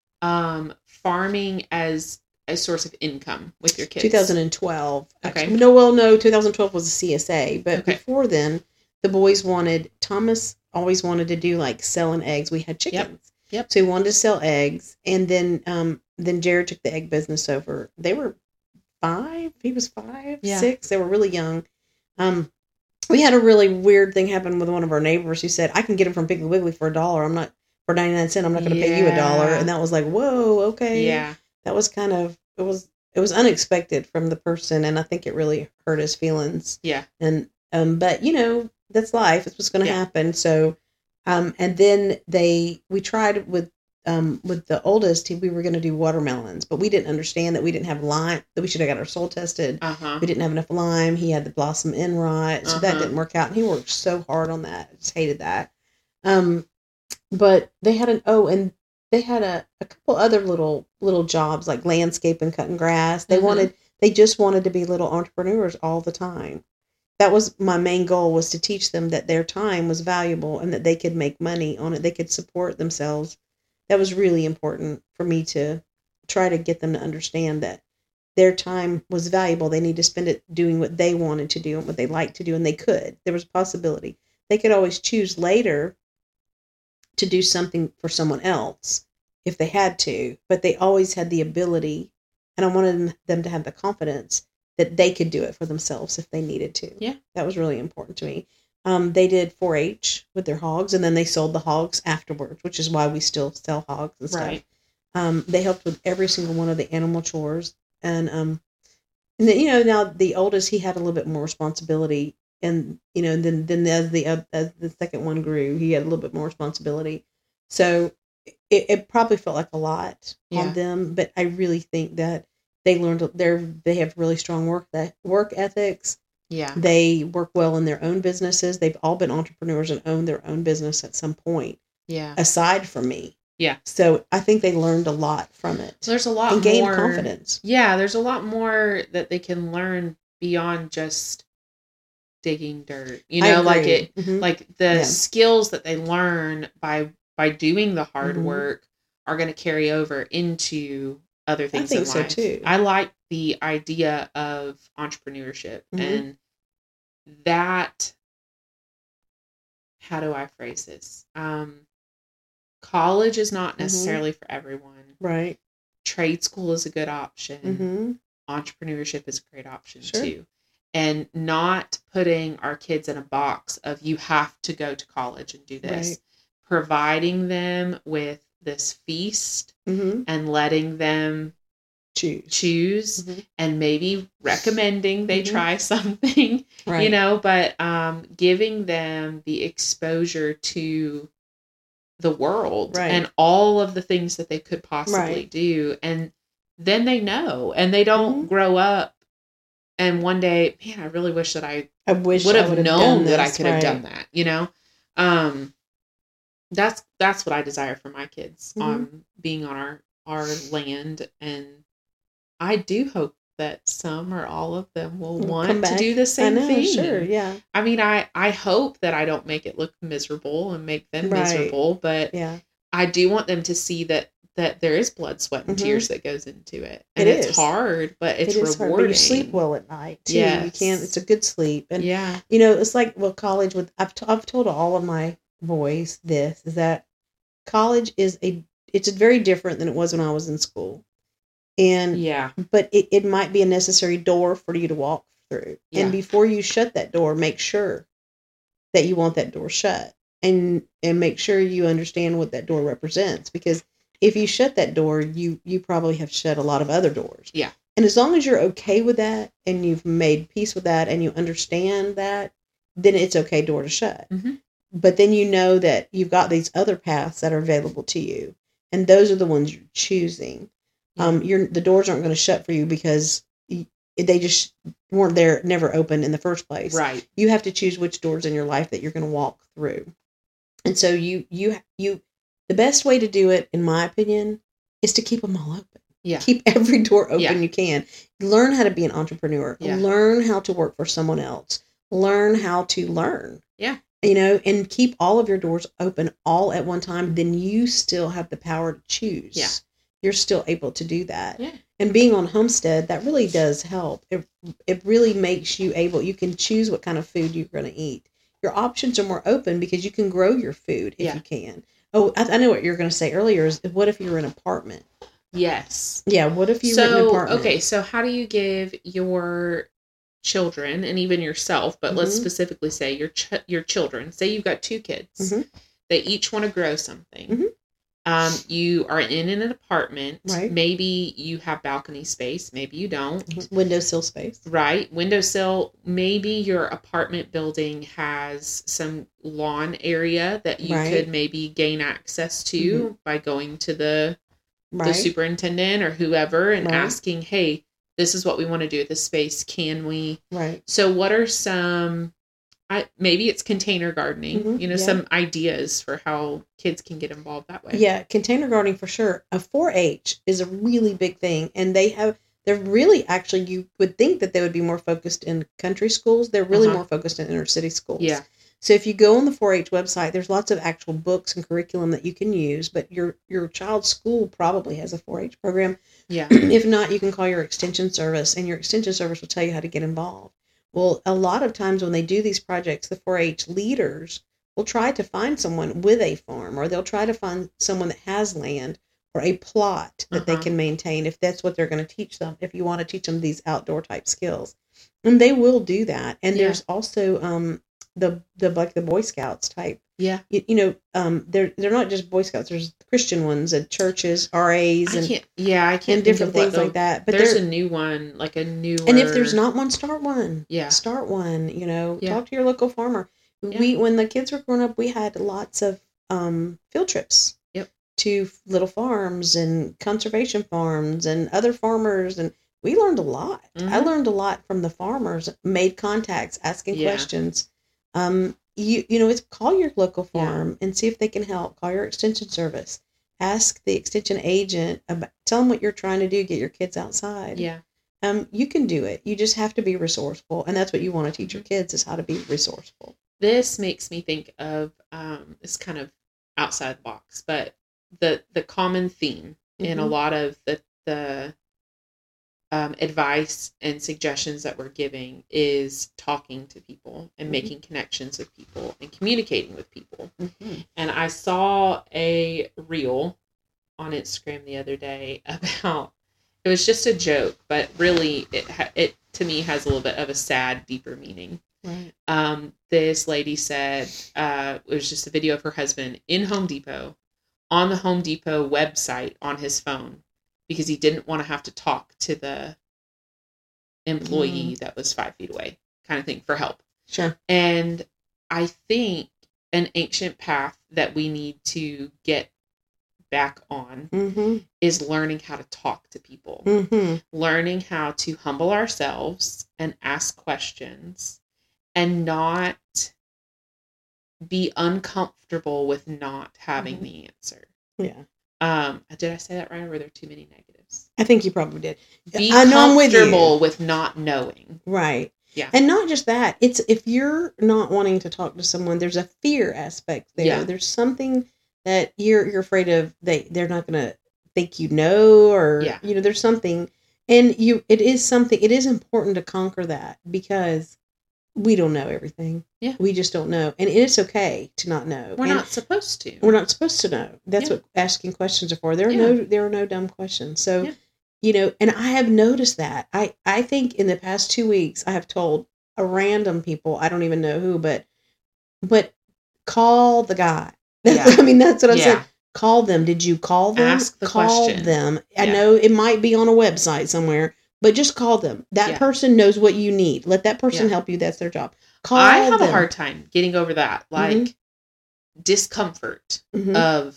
farming as a source of income with your kids? 2012. Okay. Actually. No, 2012 was a CSA. But Okay. before then, the boys Thomas always wanted to do like selling eggs. We had chickens. Yep. So he wanted to sell eggs. And then Jared took the egg business over. They were 5. He was 5, 6. They were really young. We had a really weird thing happen with one of our neighbors who said, I can get them from Piggly Wiggly for $1. For 99 cents, I'm not going to pay you $1. And that was like, whoa, okay. Yeah. That was kind of, it was unexpected from the person. And I think it really hurt his feelings. Yeah. And, but that's life. It's what's going to happen. So, and then we tried with the oldest, we were going to do watermelons, but we didn't understand that we didn't have lime, that we should have got our soil tested. We didn't have enough lime. He had the blossom end rot. So that didn't work out. And he worked so hard on that. I just hated that. But they had a couple other little jobs like landscape and cutting grass. They just wanted to be little entrepreneurs all the time. That was my main goal, was to teach them that their time was valuable and that they could make money on it. They could support themselves. That was really important for me to try to get them to understand that their time was valuable. They need to spend it doing what they wanted to do and what they liked to do. And they could. There was a possibility. They could always choose later to do something for someone else if they had to, but they always had the ability, and I wanted them to have the confidence that they could do it for themselves if they needed to. Yeah. That was really important to me. They did 4-H with their hogs, and then they sold the hogs afterwards, which is why we still sell hogs and stuff. Right. They helped with every single one of the animal chores, and then, now the oldest, he had a little bit more responsibility. And, then as the second one grew, he had a little bit more responsibility. So it probably felt like a lot on them, but I really think that they have really strong work ethics. Yeah. They work well in their own businesses. They've all been entrepreneurs and owned their own business at some point. Yeah. Aside from me. Yeah. So I think they learned a lot from it. So there's a lot and gained more confidence. Yeah, there's a lot more that they can learn beyond just digging dirt. Like the skills that they learn by doing the hard work are going to carry over into other things in life. I think so too. I like the idea of entrepreneurship and that, how do I phrase this? College is not necessarily for everyone. Right. Trade school is a good option. Entrepreneurship is a great option too. And not putting our kids in a box of you have to go to college and do this. Right. Providing them with this feast and letting them choose and maybe recommending they try something, but giving them the exposure to the world and all of the things that they could possibly do. And then they know, and they don't grow up and one day, man, I really wish that I would have known that I could have done that, That's what I desire for my kids on being on our land. And I do hope that some or all of them will want to do the same thing. Sure, yeah. I mean, I hope that I don't make it look miserable and make them miserable, but I do want them to see that there is blood, sweat, and tears that goes into it. And it's hard, but it's rewarding. Hard, but you sleep well at night, too. Yes. You can't, it's a good sleep. And, it's like, college I've told all of my boys is that college it's very different than it was when I was in school. And, but it might be a necessary door for you to walk through. Yeah. And before you shut that door, make sure that you want that door shut and make sure you understand what that door represents, because if you shut that door, you probably have shut a lot of other doors. Yeah. And as long as you're okay with that and you've made peace with that and you understand that, then it's okay door to shut. But then you know that you've got these other paths that are available to you. And those are the ones you're choosing. The doors aren't going to shut for you because they just weren't there, never open in the first place. Right. You have to choose which doors in your life that you're going to walk through. And so the best way to do it, in my opinion, is to keep them all open. Yeah. Keep every door open Yeah. you can. Learn how to be an entrepreneur. Yeah. Learn how to work for someone else. Learn how to learn. Yeah. And keep all of your doors open all at one time. Then you still have the power to choose. Yeah. You're still able to do that. Yeah. And being on Homestead, that really does help. It really makes you able, you can choose what kind of food you're going to eat. Your options are more open because you can grow your food if you can. Oh, I know what you're going to say earlier is, what if you're in an apartment? Yes. Yeah, what if you rent an apartment? Okay, so how do you give your children, and even yourself, but let's specifically say your children, say you've got 2 kids, they each want to grow something. You are in an apartment, right? Maybe you have balcony space, maybe you don't. Windowsill space. Right, windowsill. Maybe your apartment building has some lawn area that you could maybe gain access to by going to the superintendent or whoever and asking, hey, this is what we want to do with this space. Can we? Right. So what are some, maybe it's container gardening, some ideas for how kids can get involved that way. Yeah, container gardening for sure. A 4-H is a really big thing. And they're really, actually, you would think that they would be more focused in country schools. They're really more focused in inner city schools. Yeah. So if you go on the 4-H website, there's lots of actual books and curriculum that you can use, but your child's school probably has a 4-H program. Yeah. If not, you can call your extension service, and your extension service will tell you how to get involved. Well, a lot of times when they do these projects, the 4-H leaders will try to find someone with a farm, or they'll try to find someone that has land or a plot that they can maintain if that's what they're going to teach them, if you want to teach them these outdoor type skills. And they will do that. And there's also the Boy Scouts type. Yeah. They're not just Boy Scouts. There's Christian ones at churches, RAs, I can't and different things like that. But there's a new one, like a newer. And if there's not one, start one. Yeah. Start one. Talk to your local farmer. Yeah. When the kids were growing up, we had lots of field trips. Yep. To little farms and conservation farms and other farmers, and we learned a lot. I learned a lot from the farmers. Made contacts, asking questions. It's call your local farm and see if they can help. Call your extension service. Ask the extension agent about. Tell them what you're trying to do. Get your kids outside. Yeah. You can do it. You just have to be resourceful, and that's what you want to teach your kids is how to be resourceful. This makes me think of it's kind of outside the box, but the common theme in a lot of the advice and suggestions that we're giving is talking to people and making connections with people and communicating with people. And I saw a reel on Instagram the other day about, it was just a joke, but really it to me has a little bit of a sad, deeper meaning. Right. This lady said, it was just a video of her husband in Home Depot, on the Home Depot website on his phone, because he didn't want to have to talk to the employee that was 5 feet away, kind of thing, for help. Sure. And I think an ancient path that we need to get back on is learning how to talk to people, learning how to humble ourselves and ask questions and not be uncomfortable with not having the answer. Yeah. Did I say that right, or were there too many negatives? I think you probably did. Be comfortable with not knowing. Right. Yeah. And not just that. It's if you're not wanting to talk to someone, there's a fear aspect there. Yeah. There's something that you're afraid of. They're not going to think or there's something, and it is important to conquer that, because we don't know everything. Yeah. We just don't know. And it's okay to not know. We're not supposed to. We're not supposed to know. That's what asking questions are for. There are no dumb questions. So, and I have noticed that. I think in the past 2 weeks, I have told a random people, I don't even know who, but call the guy. I mean, that's what I said. Call them. Did you call them? Ask the question. Them. I know it might be on a website somewhere, but just call them. That person knows what you need. Let that person help you. That's their job. I have a hard time getting over that, discomfort of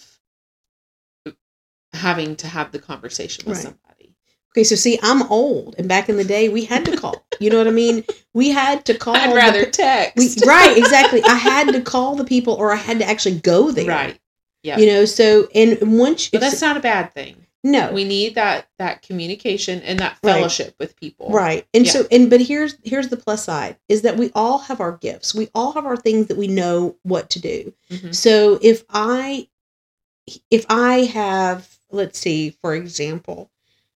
having to have the conversation with somebody. Okay, so see, I'm old, and back in the day, we had to call. You know what I mean? We had to call. I'd rather text. Right, exactly. I had to call the people, or I had to actually go there. Right. Yeah. So, and once... But that's not a bad thing. No. We need that communication and that fellowship with people. Right. And but here's the plus side is that we all have our gifts. We all have our things that we know what to do. Mm-hmm. So if I have, let's see, for example,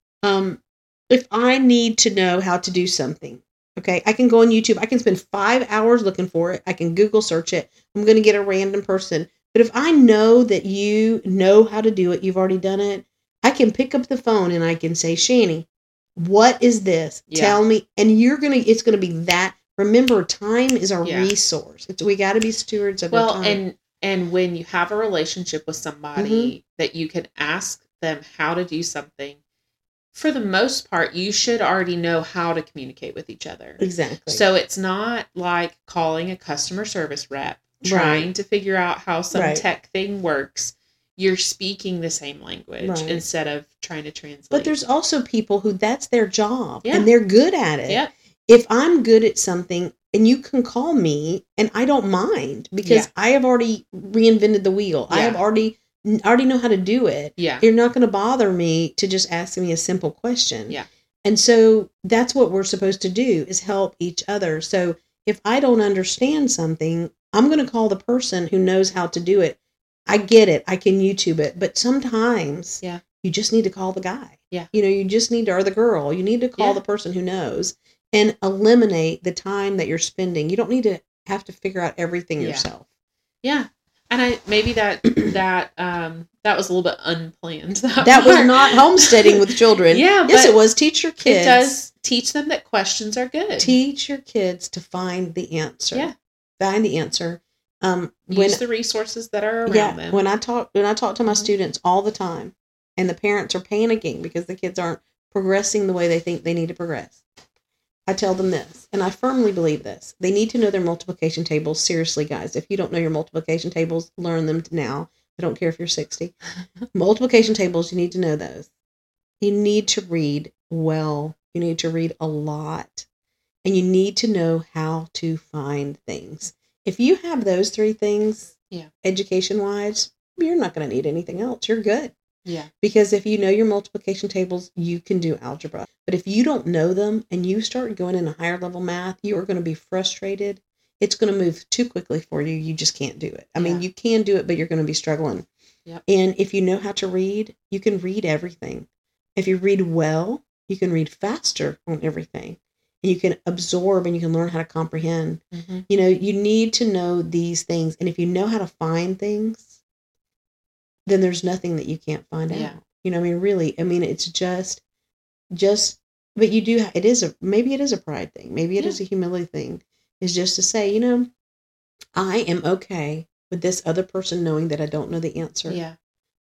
if I need to know how to do something, okay, I can go on YouTube. I can spend 5 hours looking for it. I can Google search it. I'm going to get a random person. But if I know that you know how to do it, you've already done it, I can pick up the phone and I can say, Shani, what is this? Yeah. Tell me. And it's going to be that. Remember, time is our resource. We got to be stewards of our time. And when you have a relationship with somebody that you can ask them how to do something, for the most part, you should already know how to communicate with each other. Exactly. So it's not like calling a customer service rep, trying to figure out how some tech thing works. You're speaking the same language instead of trying to translate. But there's also people who that's their job and they're good at it. Yeah. If I'm good at something and you can call me and I don't mind because I have already reinvented the wheel. Yeah. I have already know how to do it. Yeah. You're not going to bother me to just ask me a simple question. Yeah. And so that's what we're supposed to do is help each other. So if I don't understand something, I'm going to call the person who knows how to do it. I get it. I can YouTube it. But sometimes you just need to call the guy. Yeah. You just need to, or the girl, you need to call the person who knows and eliminate the time that you're spending. You don't need to have to figure out everything yourself. Yeah. And maybe that was a little bit unplanned. That was not homesteading with children. Yeah. Yes, it was. Teach your kids. It does teach them that questions are good. Teach your kids to find the answer. Yeah. Find the answer. Use the resources that are around them. When I talk to my students all the time, and the parents are panicking because the kids aren't progressing the way they think they need to progress, I tell them this, and I firmly believe this: they need to know their multiplication tables. Seriously, guys, if you don't know your multiplication tables, learn them now. I don't care if you're 60. Multiplication tables, you need to know those. You need to read well. You need to read a lot, and you need to know how to find things. If you have those 3 things, education-wise, you're not going to need anything else. You're good. Yeah. Because if you know your multiplication tables, you can do algebra. But if you don't know them and you start going into higher level math, you are going to be frustrated. It's going to move too quickly for you. You just can't do it. I mean, you can do it, but you're going to be struggling. Yep. And if you know how to read, you can read everything. If you read well, you can read faster on everything. And you can absorb and you can learn how to comprehend. Mm-hmm. You need to know these things. And if you know how to find things, then there's nothing that you can't find out. Really, it's just, but you do, maybe it is a pride thing. Maybe it is a humility thing. Is just to say, I am okay with this other person knowing that I don't know the answer. Yeah.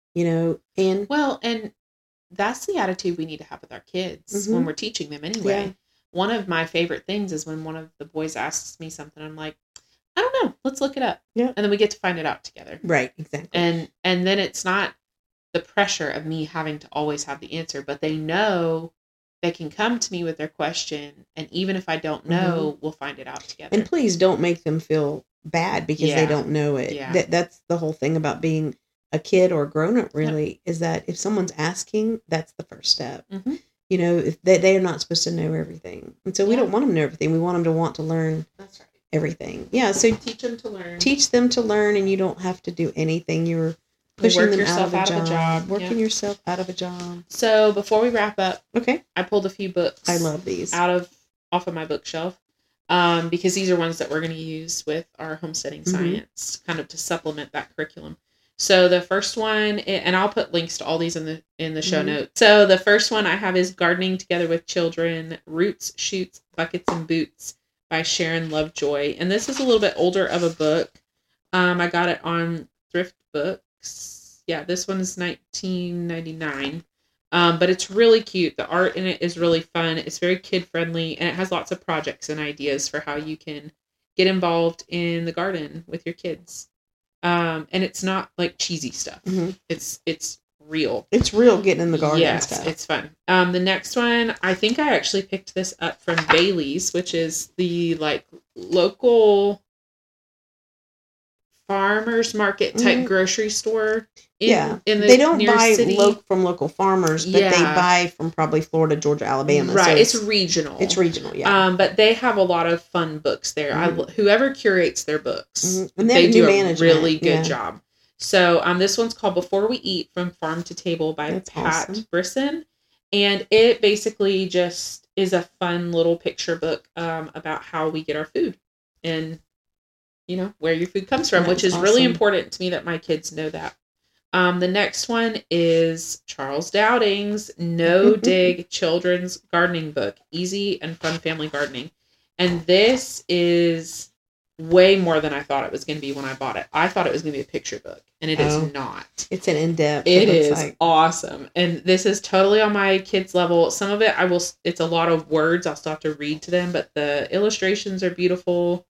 And that's the attitude we need to have with our kids when we're teaching them anyway. Yeah. One of my favorite things is when one of the boys asks me something, I'm like, I don't know, let's look it up. Yeah. And then we get to find it out together. Right, exactly. And then it's not the pressure of me having to always have the answer, but they know they can come to me with their question, and even if I don't know, we'll find it out together. And please don't make them feel bad because they don't know it. Yeah. That's the whole thing about being a kid or a grown-up, really, is that if someone's asking, that's the first step. Mm-hmm. If they are not supposed to know everything. And so we don't want them to know everything. We want them to want to learn everything. Yeah, so teach them to learn. Teach them to learn, and you don't have to do anything. You're pushing them out of a job. Working yourself out of a job. So before we wrap up, I pulled a few books. I love these. Off of my bookshelf. Because these are ones that we're going to use with our homesteading science, kind of to supplement that curriculum. So the first one, and I'll put links to all these in the show notes. So the first one I have is Gardening Together with Children, Roots, Shoots, Buckets, and Boots by Sharon Lovejoy. And this is a little bit older of a book. I got it on Thrift Books. Yeah, this one is 1999. But it's really cute. The art in it is really fun. It's very kid-friendly, and it has lots of projects and ideas for how you can get involved in the garden with your kids. And it's not like cheesy stuff. Mm-hmm. It's real. It's real getting in the garden. Yes, and stuff. It's fun. The next one, I think I actually picked this up from Bailey's, which is the local farmers market type grocery store. In the they don't buy city. from local farmers, but they buy from probably Florida, Georgia, Alabama. Right, So it's regional. It's regional, yeah. But they have a lot of fun books there. Whoever curates their books, and they do a really good job. So this one's called Before We Eat, From Farm to Table by Pat Brisson. And it basically just is a fun little picture book about how we get our food and, where your food comes from, which is really important to me that my kids know that. The next one is Charles Dowding's No Dig Children's Gardening Book, Easy and Fun Family Gardening. And this is way more than I thought it was going to be when I bought it. I thought it was going to be a picture book, and it is not. It's an in-depth. It is awesome. And this is totally on my kids' level. Some of it, it's a lot of words. I'll still have to read to them, but the illustrations are beautiful.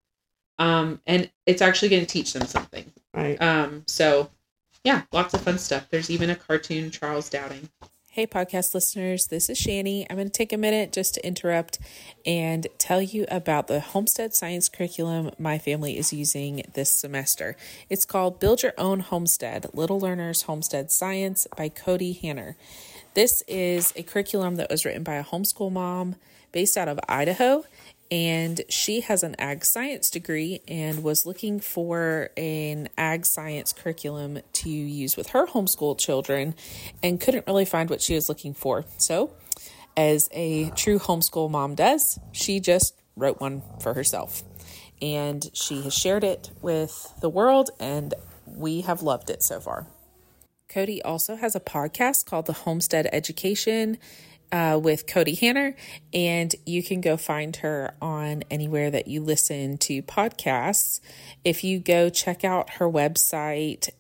And it's actually going to teach them something. Right. So yeah, lots of fun stuff. There's even a cartoon, Charles Dowding. Hey, podcast listeners, this is Shani. I'm going to take a minute just to interrupt and tell you about the Homestead Science curriculum my family is using this semester. It's called Build Your Own Homestead, Little Learners Homestead Science by Cody Hanner. This is a curriculum that was written by a homeschool mom based out of Idaho, and she has an ag science degree and was looking for an ag science curriculum to use with her homeschool children and couldn't really find what she was looking for. So, as a true homeschool mom does, she just wrote one for herself. And she has shared it with the world, and we have loved it so far. Cody also has a podcast called The Homestead Education with Cody Hanner, and you can go find her on anywhere that you listen to podcasts. If you go check out her website,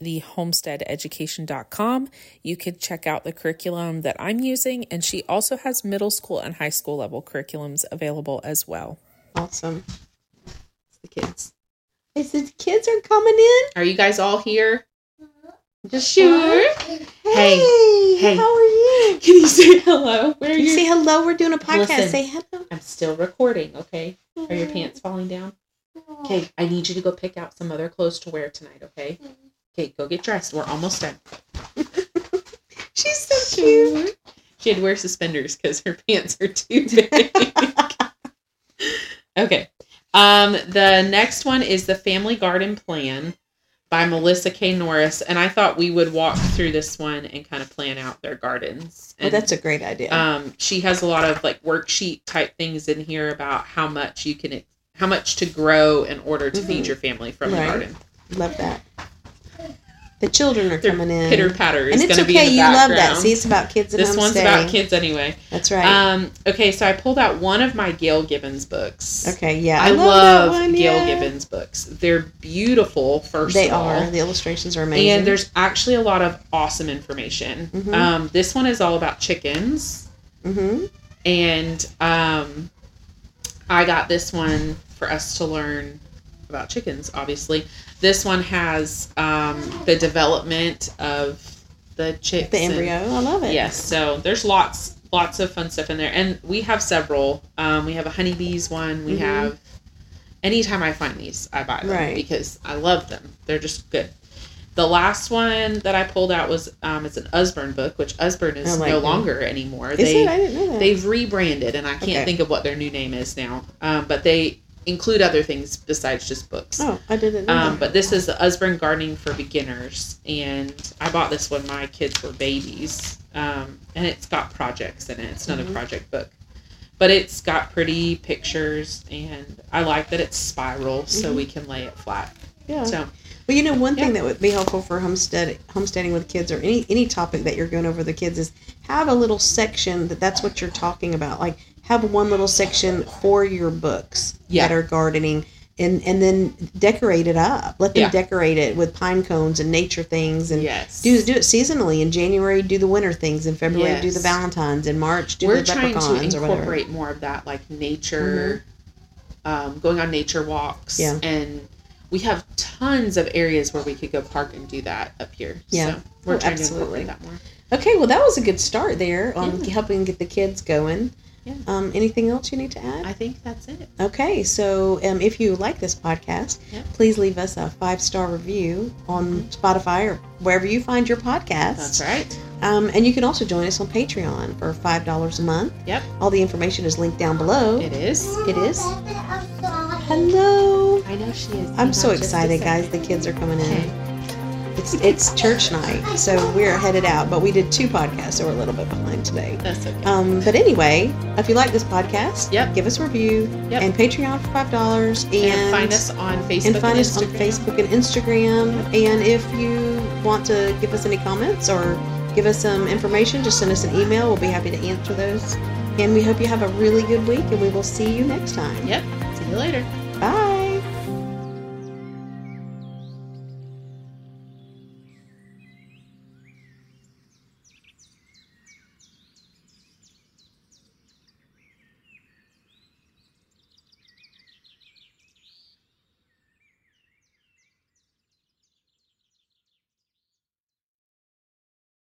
thehomesteadeducation.com, you could check out the curriculum that I'm using, and she also has middle school and high school level curriculums available as well. Awesome. It's the kids. The kids are coming in? Are you guys all here? Just sure. Hey, how are you? Can you say hello? Where are you? Say hello. We're doing a podcast. Listen, say hello. I'm still recording, okay? Are your pants falling down? Okay, I need you to go pick out some other clothes to wear tonight, okay? Okay, go get dressed. We're almost done. She's so cute. She had to wear suspenders because her pants are too big. Okay. The next one is The Family Garden Plan by Melissa K. Norris, and I thought we would walk through this one and kind of plan out their gardens. And, that's a great idea. She has a lot of like worksheet type things in here about how much to grow in order to feed your family from the garden. Love that. The children are coming in. Pitter patter is going to be in the background. And it's okay, you love that. See, it's about kids and This one's about kids anyway. That's right. Okay, so I pulled out one of my Gail Gibbons books. Okay, yeah. I love Gail Gibbons books. They're beautiful, first of all. They are. The illustrations are amazing. And there's actually a lot of awesome information. Mm-hmm. This one is all about chickens. Mm-hmm. And I got this one for us to learn about chickens, obviously. This one has the development of the chicks. The embryo. I love it. Yes. So there's lots of fun stuff in there. And we have several. We have a honeybees one. We have... Anytime I find these, I buy them because I love them. They're just good. The last one that I pulled out was it's an Usborne book, which Usborne is no longer anymore. Is it? I didn't know that. They've rebranded, and I can't think of what their new name is now. But they include other things besides just books. Oh, I didn't know that. But this is the Usborne Gardening for Beginners, and I bought this when my kids were babies. And it's got projects in it. It's another project book. But it's got pretty pictures, and I like that it's spiral, so we can lay it flat. Yeah. So, well, one thing that would be helpful for homesteading with kids, or any topic that you're going over the kids, is have a little section that's what you're talking about. Like, have one little section for your books that are gardening, and then decorate it up. Let them decorate it with pine cones and nature things, and do it seasonally. In January, do the winter things. In February, do the Valentines. In March, do the leprechauns. We're trying to incorporate more of that, like nature, going on nature walks, and we have tons of areas where we could go park and do that up here. Yeah, so we're trying to incorporate that more. Okay, well, that was a good start there on helping get the kids going. Yeah. Anything else you need to add? I think that's it. Okay, so if you like this podcast, please leave us a 5-star review on Spotify or wherever you find your podcasts. That's right. And you can also join us on Patreon for $5 a month. Yep. All the information is linked down below. It is. It is. Hello. I know she is. I'm so excited, guys. The kids are coming in. It's church night, so we're headed out. But we did 2 podcasts, so we're a little bit behind today. That's okay. But anyway, if you like this podcast, give us a review and Patreon for $5, and find us on Facebook and Instagram. And if you want to give us any comments or give us some information, just send us an email. We'll be happy to answer those. And we hope you have a really good week, and we will see you next time. Yep. See you later. Bye.